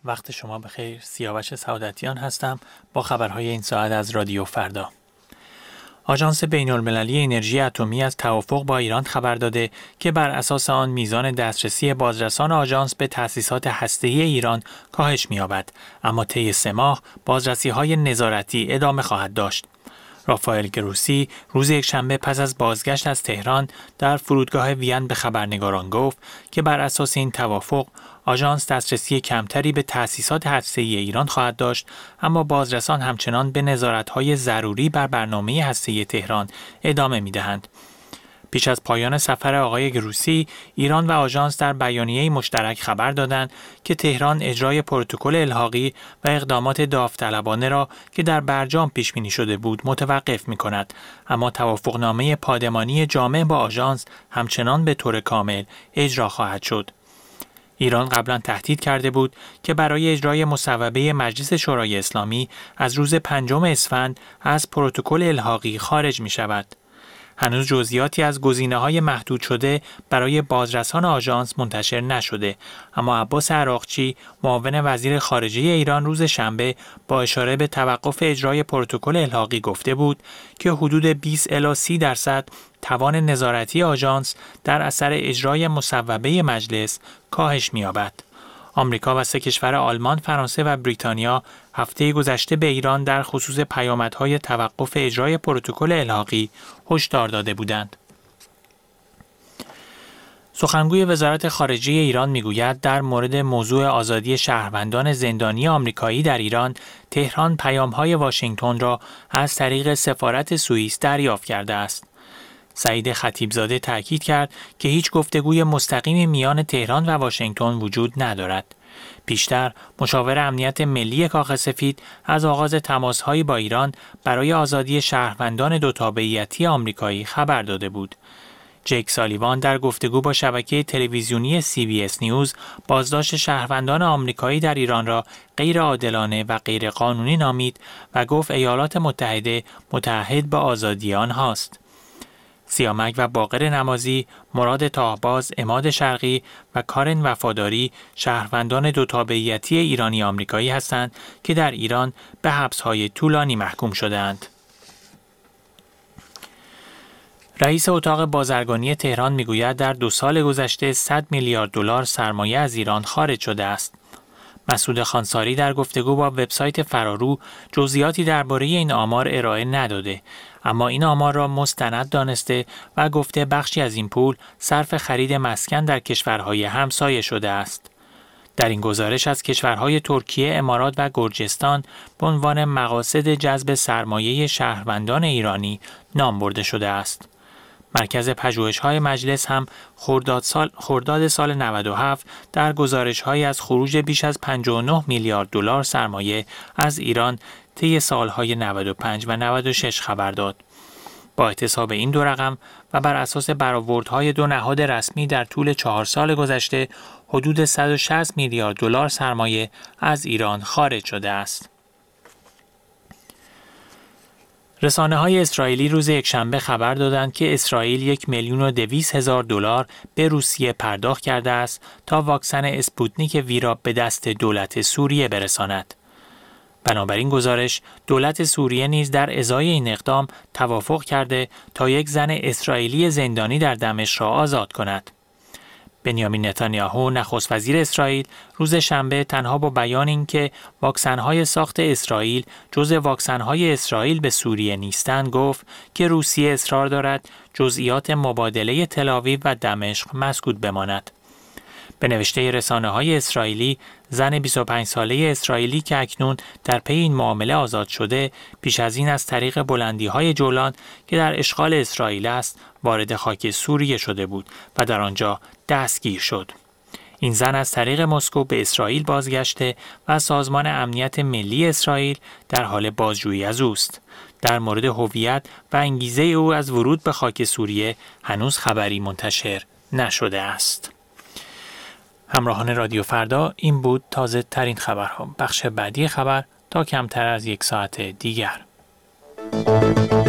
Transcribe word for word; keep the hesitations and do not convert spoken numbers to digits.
وقت شما بخیر. سیاوش سعادتیان هستم با خبرهای این ساعت از رادیو فردا. آژانس بین‌المللی انرژی اتمی از توافق با ایران خبر داده که بر اساس آن میزان دسترسی بازرسان آژانس به تأسیسات هسته‌ای ایران کاهش می‌یابد، اما طی سه ماه بازرسی‌های نظارتی ادامه خواهد داشت. رافائل گروسی روز یکشنبه پس از بازگشت از تهران در فرودگاه وین به خبرنگاران گفت که بر اساس این توافق آژانس دسترسی کمتری به تأسیسات هسته‌ای ایران خواهد داشت، اما بازرسان همچنان به نظارت‌های ضروری بر برنامه هسته‌ای تهران ادامه می‌دهند. پیش از پایان سفر آقای گروسی، ایران و آژانس در بیانیه‌ای مشترک خبر دادند که تهران اجرای پروتکل الحاقی و اقدامات داوطلبانه را که در برجام پیش بینی شده بود متوقف می‌کند، اما توافقنامه پادمانی جامع با آژانس همچنان به طور کامل اجرا خواهد شد. ایران قبلا تهدید کرده بود که برای اجرای مصوبه مجلس شورای اسلامی از روز پنجم اسفند از پروتکل الحاقی خارج می شود. هنوز جزئیاتی از گزینه‌های محدود شده برای بازرسان آژانس منتشر نشده، اما عباس عراقچی معاون وزیر خارجه ایران روز شنبه با اشاره به توقف اجرای پروتکل الحاقی گفته بود که حدود بیست الی سی درصد توان نظارتی آژانس در اثر اجرای مصوبه مجلس کاهش می‌یابد. آمریکا و سه کشور آلمان، فرانسه و بریتانیا هفته گذشته به ایران در خصوص پیامدهای توقف اجرای پروتکل الحاقی هشدار داده بودند. سخنگوی وزارت خارجه ایران میگوید در مورد موضوع آزادی شهروندان زندانی آمریکایی در ایران، تهران پیام‌های واشنگتن را از طریق سفارت سوئیس دریافت کرده است. سعید خطیبزاده تاکید کرد که هیچ گفتگوی مستقیمی میان تهران و واشنگتن وجود ندارد. پیشتر مشاور امنیت ملی کاخ سفید از آغاز تماس‌هایی با ایران برای آزادی شهروندان دو تابعیتی آمریکایی خبر داده بود. جیک سالیوان در گفتگو با شبکه تلویزیونی سی بی اس نیوز بازداشت شهروندان آمریکایی در ایران را غیرعادلانه و غیرقانونی نامید و گفت ایالات متحده متعهد به آزادی آنهاست. سیامک و باقر نمازی، مراد تاهباز، عماد شرقی و کارن وفاداری شهروندان دو تابعیتی ایرانی آمریکایی هستند که در ایران به حبس‌های طولانی محکوم شده‌اند. رئیس اتاق بازرگانی تهران میگوید در دو سال گذشته صد میلیارد دلار سرمایه از ایران خارج شده است. مسعود خانساری در گفتگو با وبسایت فرارو جزئیاتی درباره این آمار ارائه نداده، اما این آمار را مستند دانسته و گفته بخشی از این پول صرف خرید مسکن در کشورهای همسایه شده است. در این گزارش از کشورهای ترکیه، امارات و گرجستان به عنوان مقاصد جذب سرمایه شهروندان ایرانی نام برده شده است. مرکز پژوهش‌های مجلس هم خرداد سال خرداد سال نود و هفت در گزارش‌هایی از خروج بیش از پنجاه و نه میلیارد دلار سرمایه از ایران طی سال‌های نود و پنج و نود و شش خبر داد. با احتساب این دو رقم و بر اساس برآوردهای دو نهاد رسمی در طول چهار سال گذشته، حدود صد و شصت میلیارد دلار سرمایه از ایران خارج شده است. رسانه‌های اسرائیلی روز یکشنبه خبر دادند که اسرائیل یک میلیون و دویست هزار دلار به روسیه پرداخت کرده است تا واکسن اسپوتنیک وی را به دست دولت سوریه برساند. بنابراین گزارش، دولت سوریه نیز در ازای این اقدام توافق کرده تا یک زن اسرائیلی زندانی در دمشق را آزاد کند. بنیامین نتانیاهو نخست وزیر اسرائیل روز شنبه تنها با بیان اینکه واکسن‌های ساخت اسرائیل جزء واکسن‌های اسرائیل به سوریه نیستند گفت که روسیه اصرار دارد جزئیات مبادله تل‌آویو و دمشق مسکوت بماند. به نوشته رسانه‌های اسرائیلی، زن بیست و پنج ساله اسرائیلی که اکنون در پی این معامله آزاد شده، پیش از این از طریق بلندی‌های جولان که در اشغال اسرائیل است، وارد خاک سوریه شده بود و در آنجا دستگیر شد. این زن از طریق مسکو به اسرائیل بازگشته و سازمان امنیت ملی اسرائیل در حال بازجویی از اوست. در مورد هویت و انگیزه او از ورود به خاک سوریه هنوز خبری منتشر نشده است. همراهان رادیو فردا، این بود تازه ترین خبرها. بخش بعدی خبر تا کمتر از یک ساعت دیگر.